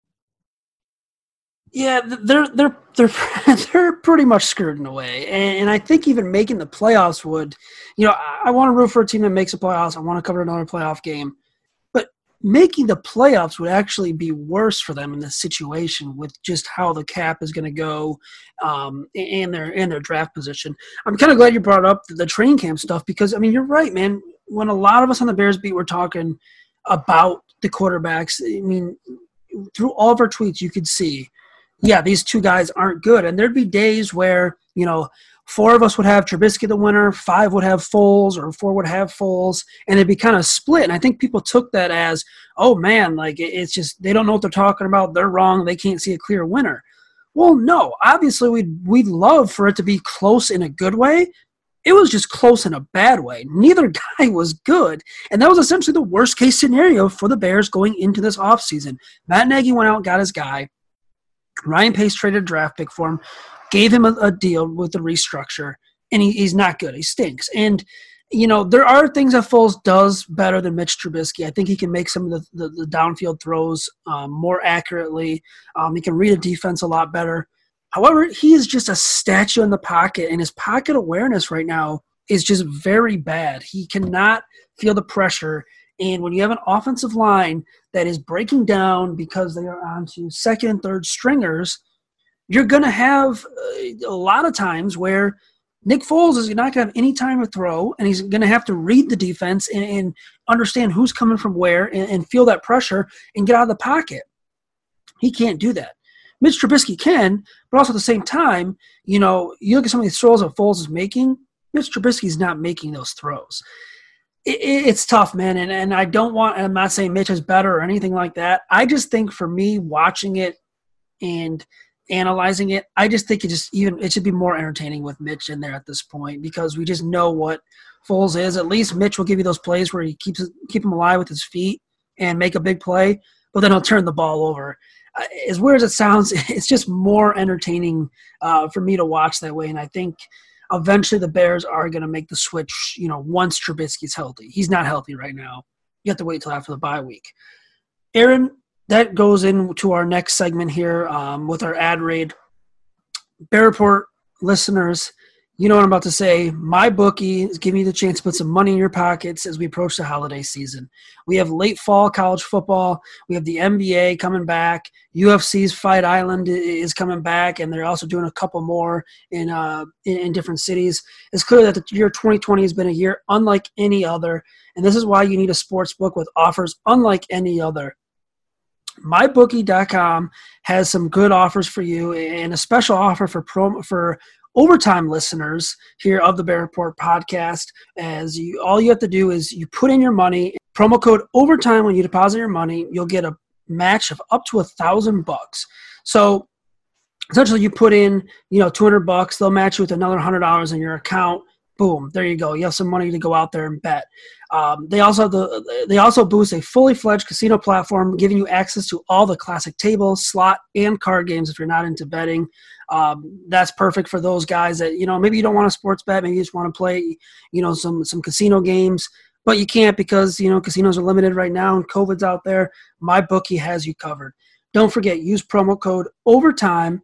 Yeah, they're they're they're they're pretty much screwed in a way, and, and I think even making the playoffs would, you know, I, I want to root for a team that makes the playoffs. I want to cover another playoff game, but making the playoffs would actually be worse for them in this situation with just how the cap is going to go, um, and their and their draft position. I'm kind of glad you brought up the, the training camp stuff because I mean you're right, man. When a lot of us on the Bears beat were talking about the quarterbacks, I mean, through all of our tweets, you could see. Yeah, these two guys aren't good. And there'd be days where, you know, four of us would have Trubisky the winner, five would have Foles, or four would have Foles, and it'd be kind of split. And I think people took that as, oh, man, like it's just they don't know what they're talking about. They're wrong. They can't see a clear winner. Well, no. Obviously, we'd, we'd love for it to be close in a good way. It was just close in a bad way. Neither guy was good. And that was essentially the worst-case scenario for the Bears going into this offseason. Matt Nagy went out and got his guy. Ryan Pace traded a draft pick for him, gave him a, a deal with the restructure, and he, he's not good. He stinks. And, you know, there are things that Foles does better than Mitch Trubisky. I think he can make some of the, the, the downfield throws um, more accurately. Um, he can read a defense a lot better. However, he is just a statue in the pocket, and his pocket awareness right now is just very bad. He cannot feel the pressure. And when you have an offensive line that is breaking down because they are onto second and third stringers, you're going to have a lot of times where Nick Foles is not going to have any time to throw, and he's going to have to read the defense and, and understand who's coming from where and, and feel that pressure and get out of the pocket. He can't do that. Mitch Trubisky can, but also at the same time, you know, you look at some of these throws that Foles is making, Mitch Trubisky's not making those throws. It, it, it's tough, man, and, and I don't want – I'm not saying Mitch is better or anything like that. I just think for me watching it and analyzing it, I just think it just even it should be more entertaining with Mitch in there at this point because we just know what Foles is. At least Mitch will give you those plays where he keeps keep him alive with his feet and make a big play, but then he'll turn the ball over. Uh, as weird as it sounds, it's just more entertaining uh, for me to watch that way, and I think – eventually the Bears are going to make the switch, you know, once Trubisky's healthy. He's not healthy right now. You have to wait till after the bye week. Aaron, that goes into our next segment here um, with our ad raid. Bear Report listeners, you know what I'm about to say. MyBookie is giving you the chance to put some money in your pockets as we approach the holiday season. We have late fall college football. We have the N B A coming back. U F C's Fight Island is coming back, and they're also doing a couple more in uh, in, in different cities. It's clear that the year twenty twenty has been a year unlike any other, and this is why you need a sports book with offers unlike any other. My Bookie dot com has some good offers for you, and a special offer for promo for overtime listeners here of the Bear Report podcast. As you, all you have to do is you put in your money, promo code overtime when you deposit your money, you'll get a match of up to a thousand bucks. So essentially, you put in, you know, two hundred bucks, they'll match you with another hundred dollars in your account. Boom, there you go. You have some money to go out there and bet. Um, they also have the, they also boost a fully fledged casino platform, giving you access to all the classic table, slot, and card games if you're not into betting. Um, that's perfect for those guys that, you know, maybe you don't want a sports bet, maybe you just want to play, you know, some some casino games, but you can't because, you know, casinos are limited right now and COVID's out there. MyBookie has you covered. Don't forget, use promo code OVERTIME,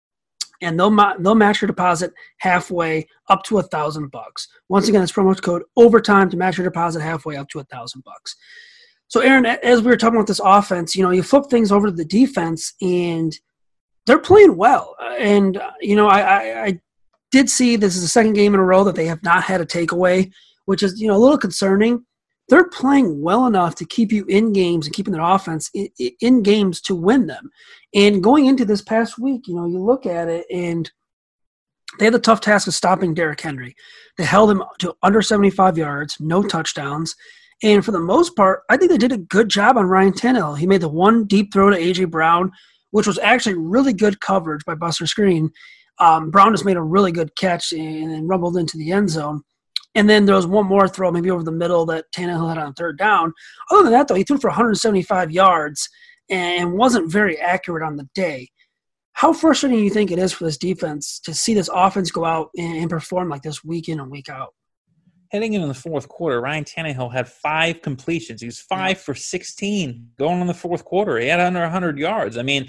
and they'll ma- they'll match your deposit halfway up to a thousand bucks. Once again, it's promo code OVERTIME to match your deposit halfway up to a thousand bucks. So, Aaron, as we were talking about this offense, you know, you flip things over to the defense, and they're playing well. And, you know, I, I, I did see this is the second game in a row that they have not had a takeaway, which is, you know, a little concerning. They're playing well enough to keep you in games and keeping their offense in, in games to win them. And going into this past week, you know, you look at it and they had the tough task of stopping Derrick Henry. They held him to under seventy-five yards, no touchdowns. And for the most part, I think they did a good job on Ryan Tannehill. He made the one deep throw to A J. Brown, which was actually really good coverage by Buster Skrine. Um, Brown just made a really good catch and then rumbled into the end zone. And then there was one more throw, maybe over the middle, that Tannehill had on third down. Other than that, though, he threw for one hundred seventy-five yards and wasn't very accurate on the day. How frustrating do you think it is for this defense to see this offense go out and, and perform like this week in and week out? Heading into the fourth quarter, Ryan Tannehill had five completions. He was five for sixteen going in the fourth quarter. He had under one hundred yards. I mean,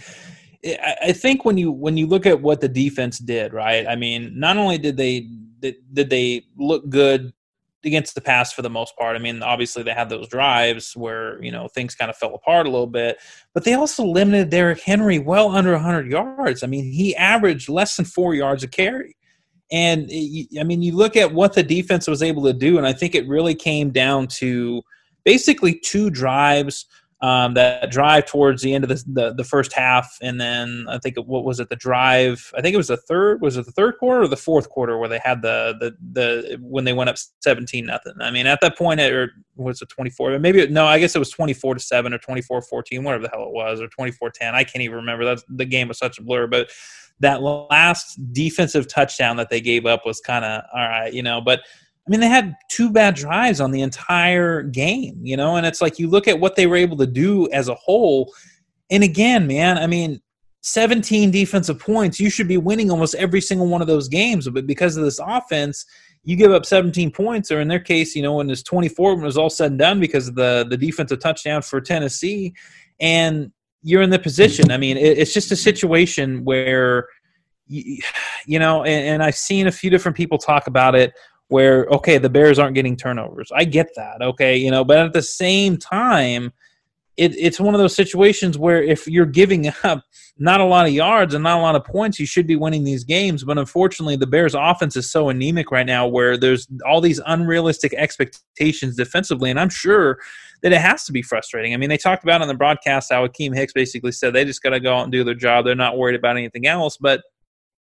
I think when you when you look at what the defense did, right? I mean, not only did they did, did they look good against the pass for the most part. I mean, obviously they had those drives where, you know, things kind of fell apart a little bit, but they also limited Derrick Henry well under one hundred yards. I mean, he averaged less than four yards a carry. And, I mean, you look at what the defense was able to do, and I think it really came down to basically two drives, um, that drive towards the end of the, the the first half, and then I think, what was it, the drive, I think it was the third, was it the third quarter or the fourth quarter where they had the, the, the when they went up seventeen nothing. I mean, at that point, it, or was it twenty-four? Maybe, no, I guess it was twenty-four to seven or twenty-four fourteen, whatever the hell it was, or twenty-four ten. I can't even remember. That's, the game was such a blur, but that last defensive touchdown that they gave up was kind of, all right, you know, but I mean, they had two bad drives on the entire game, you know, and it's like you look at what they were able to do as a whole. And again, man, I mean, seventeen defensive points, you should be winning almost every single one of those games. But because of this offense, you give up seventeen points, or in their case, you know, when it's twenty-four, when it was all said and done because of the, the defensive touchdown for Tennessee, and you're in the position. I mean, it, it's just a situation where, you, you know, and, and I've seen a few different people talk about it, where, okay, the Bears aren't getting turnovers. I get that, okay, you know, but at the same time, it, it's one of those situations where if you're giving up not a lot of yards and not a lot of points, you should be winning these games. But unfortunately, the Bears' offense is so anemic right now where there's all these unrealistic expectations defensively, and I'm sure that it has to be frustrating. I mean, they talked about on the broadcast how Akeem Hicks basically said they just got to go out and do their job. They're not worried about anything else, but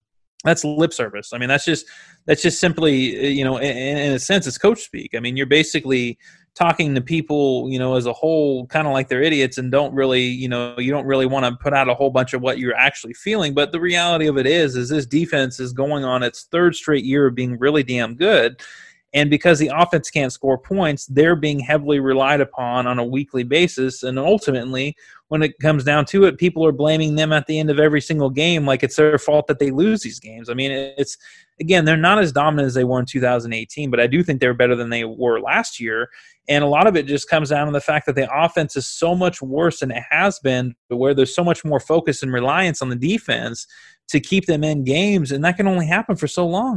that's lip service. I mean, that's just that's just simply, you know, in, in a sense, it's coach speak. I mean, you're basically talking to people, you know, as a whole, kind of like they're idiots and don't really, you know, you don't really want to put out a whole bunch of what you're actually feeling. But the reality of it is, is this defense is going on its third straight year of being really damn good. And because the offense can't score points, they're being heavily relied upon on a weekly basis. And ultimately, when it comes down to it, people are blaming them at the end of every single game like it's their fault that they lose these games. I mean, it's, again, they're not as dominant as they were in two thousand eighteen, but I do think they're better than they were last year. And a lot of it just comes down to the fact that the offense is so much worse than it has been, where there's so much more focus and reliance on the defense to keep them in games, and that can only happen for so long.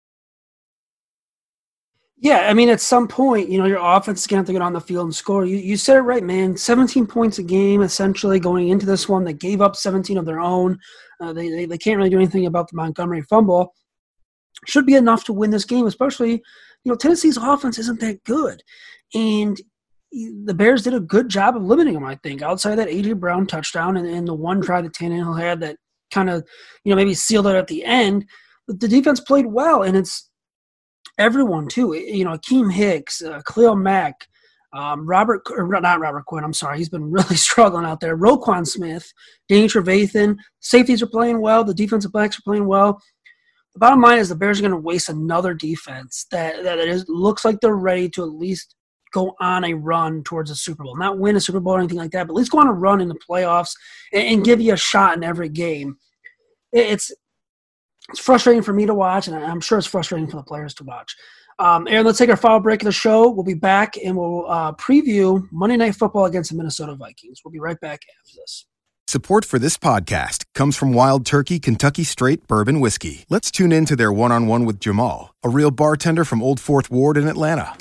Yeah, I mean, at some point, you know, your offense is going to have to get on the field and score. You you said it right, man. seventeen points a game, essentially, going into this one. They gave up seventeen of their own. Uh, they, they they can't really do anything about the Montgomery fumble. Should be enough to win this game, especially, you know, Tennessee's offense isn't that good. And the Bears did a good job of limiting them, I think, outside that A J. Brown touchdown and, and the one try that Tannehill had that kind of, you know, maybe sealed it at the end. But the defense played well, and it's everyone, too. You know, Akeem Hicks, uh, Khalil Mack, um, Robert – or not Robert Quinn, I'm sorry. He's been really struggling out there. Roquan Smith, Danny Trevathan. Safeties are playing well. The defensive backs are playing well. The bottom line is the Bears are going to waste another defense that, that it is, looks like they're ready to at least go on a run towards a Super Bowl. Not win a Super Bowl or anything like that, but at least go on a run in the playoffs and, and give you a shot in every game. It's it's frustrating for me to watch, and I'm sure it's frustrating for the players to watch. Um, Aaron, let's take our final break of the show. We'll be back, and we'll uh, preview Monday Night Football against the Minnesota Vikings. We'll be right back after this. Support for this podcast comes from Wild Turkey Kentucky Straight Bourbon Whiskey. Let's tune in to their one-on-one with Jamal, a real bartender from Old Fourth Ward in Atlanta.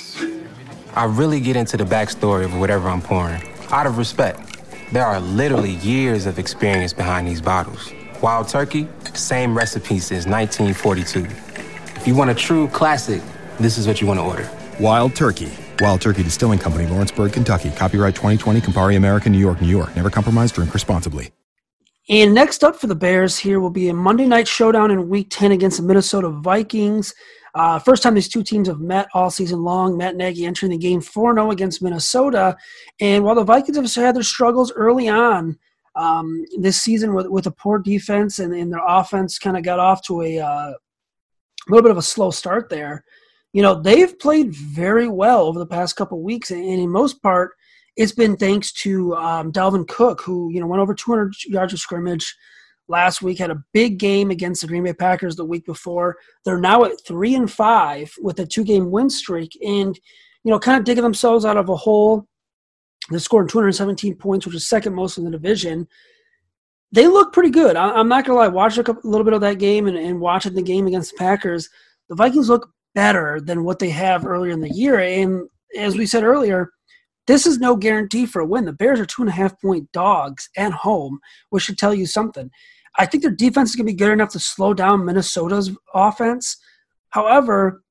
I really get into the backstory of whatever I'm pouring, out of respect. There are literally years of experience behind these bottles. Wild Turkey, same recipe since nineteen forty-two. If you want a true classic, this is what you want to order. Wild Turkey. Wild Turkey Distilling Company, Lawrenceburg, Kentucky. Copyright twenty twenty, Campari America, New York, New York. Never compromise, drink responsibly. And next up for the Bears here will be a Monday night showdown in Week ten against the Minnesota Vikings. Uh, first time these two teams have met all season long. Matt Nagy entering the game four and oh against Minnesota. And while the Vikings have had their struggles early on um, this season with, with a poor defense and, and their offense kind of got off to a uh, little bit of a slow start there, you know, they've played very well over the past couple of weeks. And in most part, it's been thanks to um, Dalvin Cook, who, you know, went over two hundred yards of scrimmage last week, had a big game against the Green Bay Packers the week before. They're now at three and five with a two-game win streak, and you know, kind of digging themselves out of a hole. They scored two hundred seventeen points, which is second most in the division. They look pretty good. I, I'm not gonna lie. Watching a little bit of that game and, and watching the game against the Packers, the Vikings look better than what they have earlier in the year. And as we said earlier, this is no guarantee for a win. The Bears are two and a half point dogs at home, which should tell you something. I think their defense is going to be good enough to slow down Minnesota's offense. However,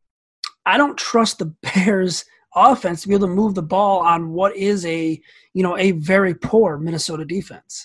I don't trust the Bears' offense to be able to move the ball on what is a, you know, a very poor Minnesota defense.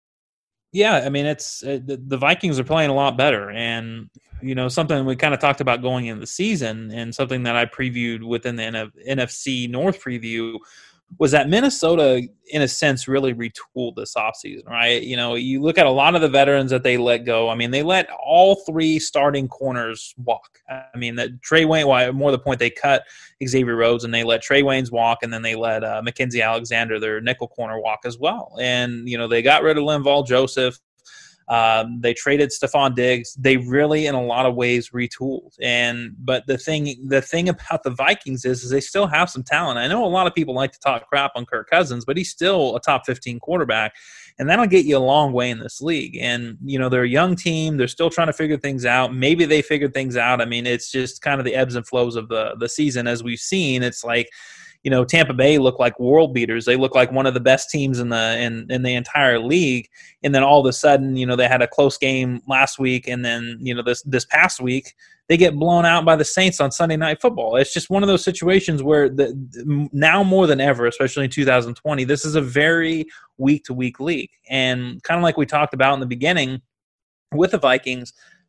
Yeah, I mean, it's uh, the, the Vikings are playing a lot better, and you know, something we kind of talked about going into the season, and something that I previewed within the N F C North preview was that Minnesota, in a sense, really retooled this offseason, right? You know, you look at a lot of the veterans that they let go. I mean, they let all three starting corners walk. I mean, that Trey Wayne, well, more the point, they cut Xavier Rhodes and they let Trey Waynes walk, and then they let uh, Mackenzie Alexander, their nickel corner, walk as well. And, you know, they got rid of Linval Joseph. Um, they traded Stephon Diggs. They really, in a lot of ways, retooled. And but the thing, the thing about the Vikings is, is they still have some talent. I know a lot of people like to talk crap on Kirk Cousins, but he's still a top fifteen quarterback, and that'll get you a long way in this league. And you know, they're a young team. They're still trying to figure things out. Maybe they figured things out. I mean, it's just kind of the ebbs and flows of the the season, as we've seen. It's like, you know, Tampa Bay look like world beaters. They look like one of the best teams in the in, in the entire league. And then all of a sudden, you know, they had a close game last week, and then, you know, this this past week they get blown out by the Saints on Sunday Night Football. It's just one of those situations where the, now more than ever, especially in two thousand twenty, this is a very week-to-week league. And kind of like we talked about in the beginning with the Vikings,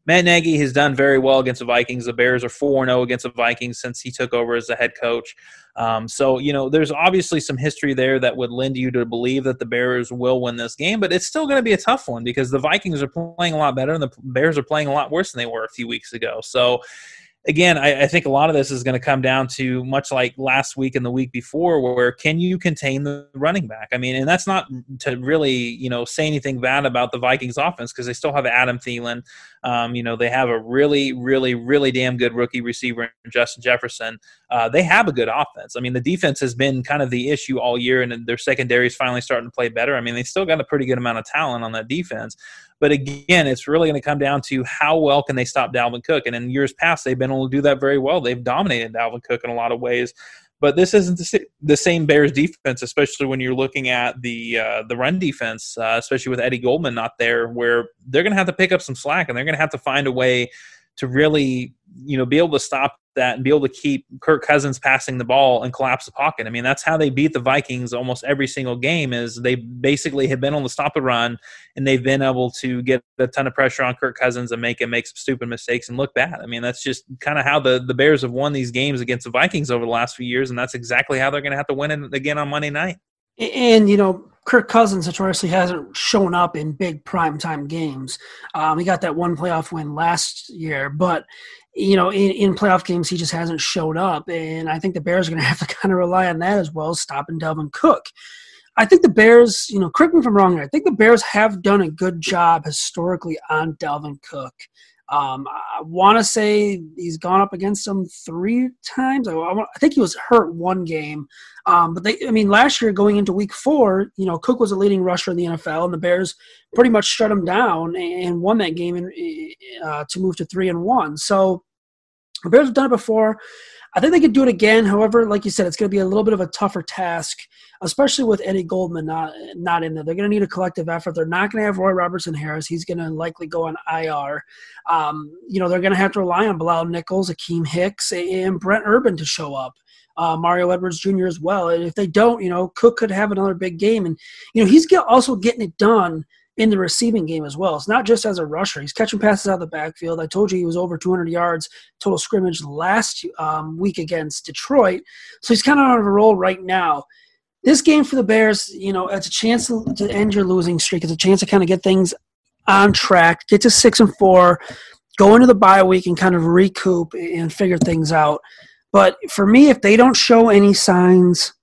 Matt Nagy has done very well against the Vikings. The Bears are four and oh against the Vikings since he took over as the head coach. Um, so, you know, there's obviously some history there that would lend you to believe that the Bears will win this game, but it's still going to be a tough one because the Vikings are playing a lot better and the Bears are playing a lot worse than they were a few weeks ago. So, again, I, I think a lot of this is going to come down to much like last week and the week before, where can you contain the running back? I mean, and that's not to really, you know, say anything bad about the Vikings offense because they still have Adam Thielen. Um, you know, they have a really, really, really damn good rookie receiver in Justin Jefferson. Uh, they have a good offense. I mean, the defense has been kind of the issue all year, and their secondary is finally starting to play better. I mean, they still got a pretty good amount of talent on that defense. But again, it's really going to come down to how well can they stop Dalvin Cook. And in years past, they've been able to do that very well. They've dominated Dalvin Cook in a lot of ways. But this isn't the same Bears defense, especially when you're looking at the uh, the run defense, uh, especially with Eddie Goldman not there, where they're going to have to pick up some slack and they're going to have to find a way to really, you know, be able to stop that and be able to keep Kirk Cousins passing the ball and collapse the pocket. I mean, that's how they beat the Vikings almost every single game is they basically have been able to stop the run and they've been able to get a ton of pressure on Kirk Cousins and make him make some stupid mistakes and look bad. I mean, that's just kind of how the, the Bears have won these games against the Vikings over the last few years, and that's exactly how they're going to have to win it again on Monday night. And, you know, Kirk Cousins notoriously hasn't shown up in big primetime games. Um, he got that one playoff win last year, but, you know, in, in playoff games, he just hasn't showed up. And I think the Bears are going to have to kind of rely on that as well, stopping Dalvin Cook. I think the Bears, you know, correct me if I'm wrong here, I think the Bears have done a good job historically on Dalvin Cook. Um, I want to say he's gone up against them three times. I, I, I think he was hurt one game. Um, but, they, I mean, last year going into week four, you know, Cook was a leading rusher in the N F L, and the Bears pretty much shut him down and won that game in, uh, to move to three and one. So the Bears have done it before. I think they could do it again. However, like you said, it's going to be a little bit of a tougher task, especially with Eddie Goldman not not in there. They're going to need a collective effort. They're not going to have Roy Robertson-Harris. He's going to likely go on I R. Um, you know, they're going to have to rely on Bilal Nichols, Akeem Hicks, and Brent Urban to show up. Uh, Mario Edwards Junior as well. And if they don't, you know, Cook could have another big game. And, you know, he's get, also getting it done in the receiving game as well. It's not just as a rusher. He's catching passes out of the backfield. I told you he was over two hundred yards total scrimmage last um, week against Detroit. So he's kind of on a roll right now. This game for the Bears, you know, it's a chance to, to end your losing streak. It's a chance to kind of get things on track, get to six and four, go into the bye week and kind of recoup and figure things out. But for me, if they don't show any signs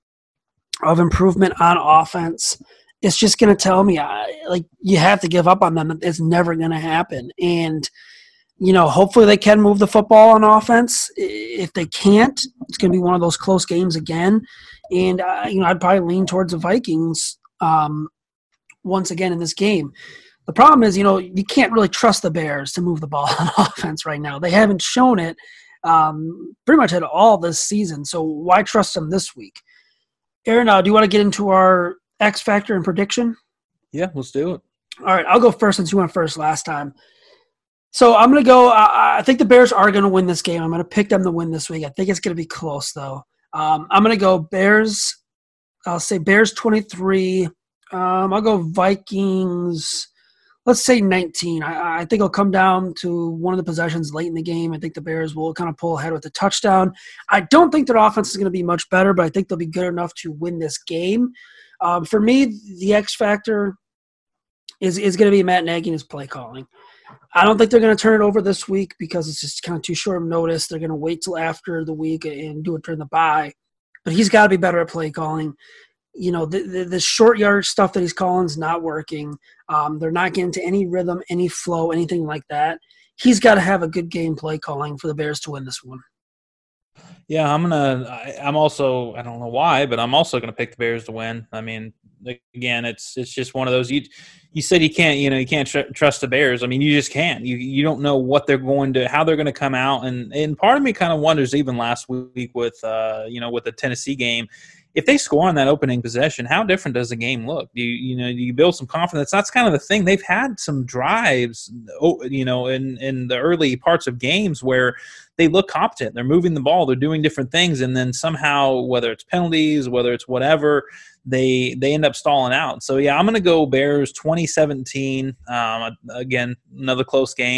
of improvement on offense, it's just going to tell me, I, like, you have to give up on them. It's never going to happen. And, you know, hopefully they can move the football on offense. If they can't, it's going to be one of those close games again. And, uh, you know, I'd probably lean towards the Vikings um, once again in this game. The problem is, you know, you can't really trust the Bears to move the ball on offense right now. They haven't shown it um, pretty much at all this season. So why trust them this week? Aaron, uh, do you want to get into our X factor and prediction? Yeah, let's do it. All right, I'll go first since you went first last time. So I'm going to go I, I think the Bears are going to win this game. I'm going to pick them to win this week. I think it's going to be close, though. Um, I'm going to go Bears. I'll say Bears twenty-three. Um, I'll go Vikings, let's say nineteen. I, I think it'll come down to one of the possessions late in the game. I think the Bears will kind of pull ahead with the touchdown. I don't think their offense is going to be much better, but I think they'll be good enough to win this game. Um, for me, the X factor is, is going to be Matt Nagy and his play calling. I don't think they're going to turn it over this week because it's just kind of too short of notice. They're going to wait till after the week and do it during the bye. But he's got to be better at play calling. You know, the, the, the short yard stuff that he's calling is not working. Um, they're not getting to any rhythm, any flow, anything like that. He's got to have a good game play calling for the Bears to win this one. Yeah, I'm gonna. I, I'm also. I don't know why, but I'm also gonna pick the Bears to win. I mean, again, it's it's just one of those. You you said you can't. You know, you can't tr- trust the Bears. I mean, you just can't. You you don't know what they're going to, how they're going to come out, and and part of me kind of wonders. Even last week with uh you know with the Tennessee game, if they score on that opening possession, how different does the game look? Do you, you know, do you build some confidence? That's kind of the thing. They've had some drives, you know, in, in the early parts of games where they look competent. They're moving the ball. They're doing different things. And then somehow, whether it's penalties, whether it's whatever, they they end up stalling out. So, yeah, I'm going to go Bears twenty seventeen. Um, again, another close game.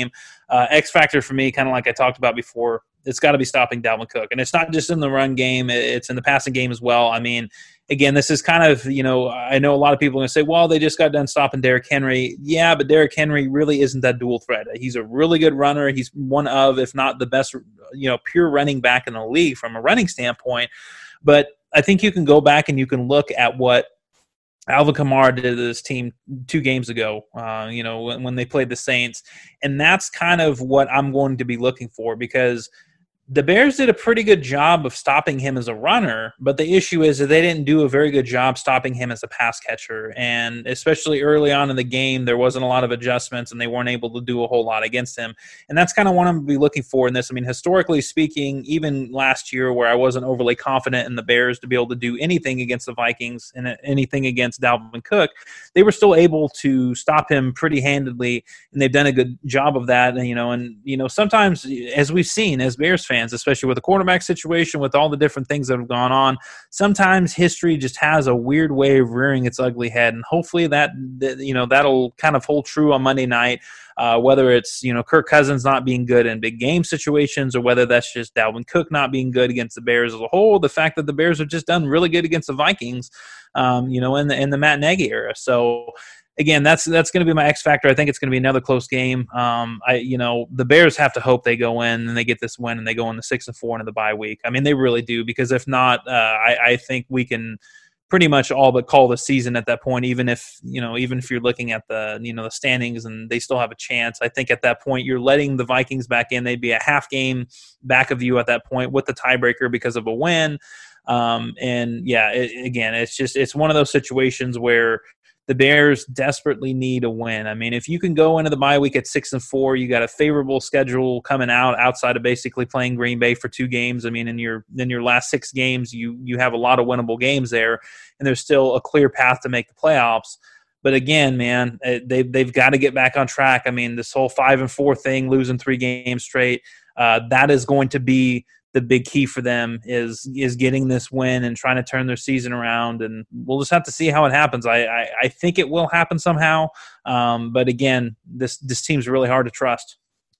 uh, X factor for me, kind of like I talked about before, it's got to be stopping Dalvin Cook. And it's not just in the run game, it's in the passing game as well. I mean, again, this is kind of, you know, I know a lot of people are going to say, well, they just got done stopping Derrick Henry. Yeah, but Derrick Henry really isn't that dual threat. He's a really good runner. He's one of, if not the best, you know, pure running back in the league from a running standpoint. But I think you can go back and you can look at what Alvin Kamara did to this team two games ago, uh, you know, when, when they played the Saints. And that's kind of what I'm going to be looking for, because the Bears did a pretty good job of stopping him as a runner, but the issue is that they didn't do a very good job stopping him as a pass catcher. And especially early on in the game, there wasn't a lot of adjustments, and they weren't able to do a whole lot against him. And that's kind of what I'm going to be looking for in this. I mean, historically speaking, even last year where I wasn't overly confident in the Bears to be able to do anything against the Vikings and anything against Dalvin Cook, they were still able to stop him pretty handedly, and they've done a good job of that. And, you know, and, you know, sometimes, as we've seen as Bears fans, especially with the quarterback situation, with all the different things that have gone on, sometimes history just has a weird way of rearing its ugly head. And hopefully that, that you know, that'll kind of hold true on Monday night, uh, whether it's, you know, Kirk Cousins not being good in big game situations, or whether that's just Dalvin Cook not being good against the Bears as a whole. The fact that the Bears have just done really good against the Vikings, um, you know, in the, in the Matt Nagy era. So, Again, that's that's going to be my X factor. I think it's going to be another close game. Um, I, you know, the Bears have to hope they go in and they get this win and they go in the six and four into the bye week. I mean, they really do, because if not, uh, I, I think we can pretty much all but call the season at that point. Even if you know, even if you're looking at the you know the standings and they still have a chance, I think at that point you're letting the Vikings back in. They'd be a half game back of you at that point with the tiebreaker because of a win. Um, and yeah, it, again, it's just it's one of those situations where the Bears desperately need a win. I mean, if you can go into the bye week at six and four, you got a favorable schedule coming out outside of basically playing Green Bay for two games. I mean, in your in your last six games, you you have a lot of winnable games there, and there's still a clear path to make the playoffs. But again, man, they they've got to get back on track. I mean, this whole five and four thing, losing three games straight, uh, that is going to be the big key for them is is getting this win and trying to turn their season around. And we'll just have to see how it happens. I I, I think it will happen somehow. Um, but again, this this team's really hard to trust.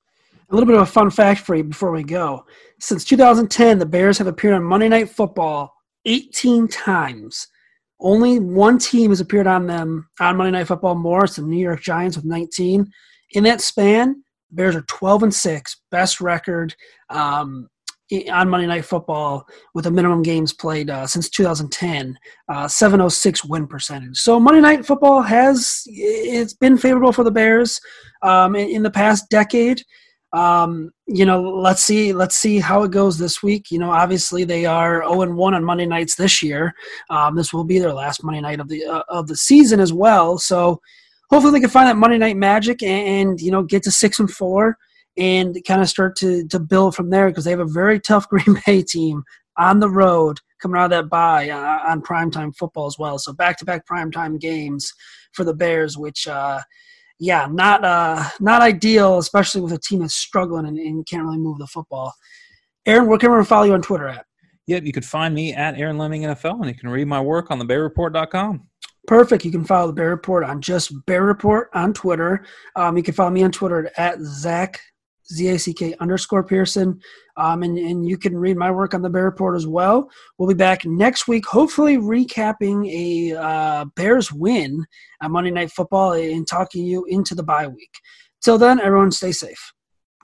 A little bit of a fun fact for you before we go. Since two thousand ten, the Bears have appeared on Monday Night Football eighteen times. Only one team has appeared on them on Monday Night Football more. It's the New York Giants with nineteen. In that span, the Bears are twelve and six, best record um, on Monday Night Football with a minimum games played uh, since two thousand ten, uh, seven oh six win percentage. So Monday Night Football has it's been favorable for the Bears um, in, in the past decade. Um, you know, let's see let's see how it goes this week. You know, obviously they are oh and one on Monday nights this year. Um, this will be their last Monday night of the uh, of the season as well. So hopefully they can find that Monday night magic and, and you know get to six and four. And kind of start to, to build from there, because they have a very tough Green Bay team on the road coming out of that bye uh, on primetime football as well. So back-to-back primetime games for the Bears, which, uh, yeah, not uh, not ideal, especially with a team that's struggling and, and can't really move the football. Aaron, where can we follow you on Twitter at? Yep, you can find me at Aaron Lemming N F L, and you can read my work on the bear report dot com. Perfect. You can follow the Bear Report on just Bear Report on Twitter. Um, you can follow me on Twitter at Zach Z A C K underscore Pearson. Um, and, and you can read my work on the Bear Report as well. We'll be back next week, hopefully recapping a uh, Bears win on Monday Night Football and talking you into the bye week. Till then, everyone stay safe.